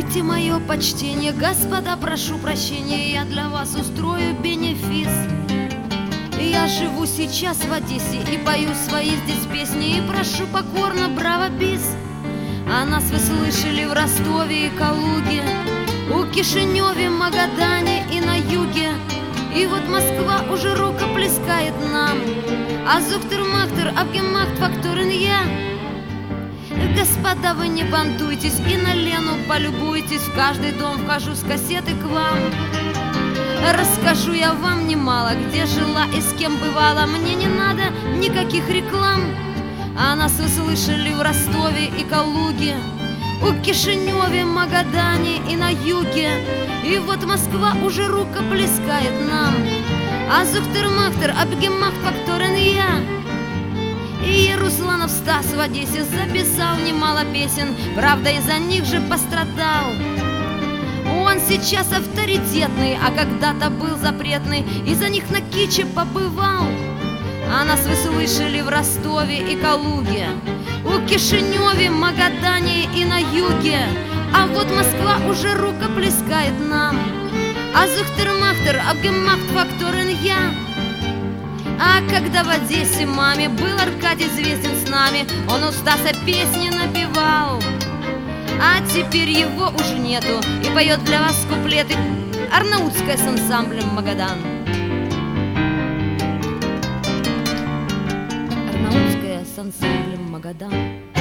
Примите мое почтение, господа, прошу прощения, я для вас устрою бенефис. Я живу сейчас в Одессе и пою свои здесь песни, и прошу покорно, браво, бис. А нас вы слышали в Ростове и Калуге, у Кишиневе, Магадане и на юге. И вот Москва уже рукоплескает нам, а зухтер-махтер, абгемахт, факторен я. Господа, вы не бантуйтесь и на Лену полюбуйтесь, в каждый дом вхожу с кассеты к вам. Расскажу я вам немало, где жила и с кем бывала, мне не надо никаких реклам. А нас вы слышали в Ростове и Калуге, у Кишиневе, Магадане и на юге. И вот Москва уже рукоплескает нам, а зухтер-махтер, абгемахт, факторен я. И Русланов Стас в Одессе записал немало песен, правда, из-за них же пострадал. Он сейчас авторитетный, а когда-то был запретный, из-за них на киче побывал. А нас вы слышали в Ростове и Калуге, у Кишиневе, Магадане и на юге. А вот Москва уже рукоплескает нам, а зухтер-махтер, абгемахт, факторен я. А когда в Одессе маме был Аркадий известен с нами, он у Стаса песни напевал. А теперь его уже нету, и поет для вас куплеты Арнаутская с ансамблем Магадан. Арнаутская с ансамблем Магадан.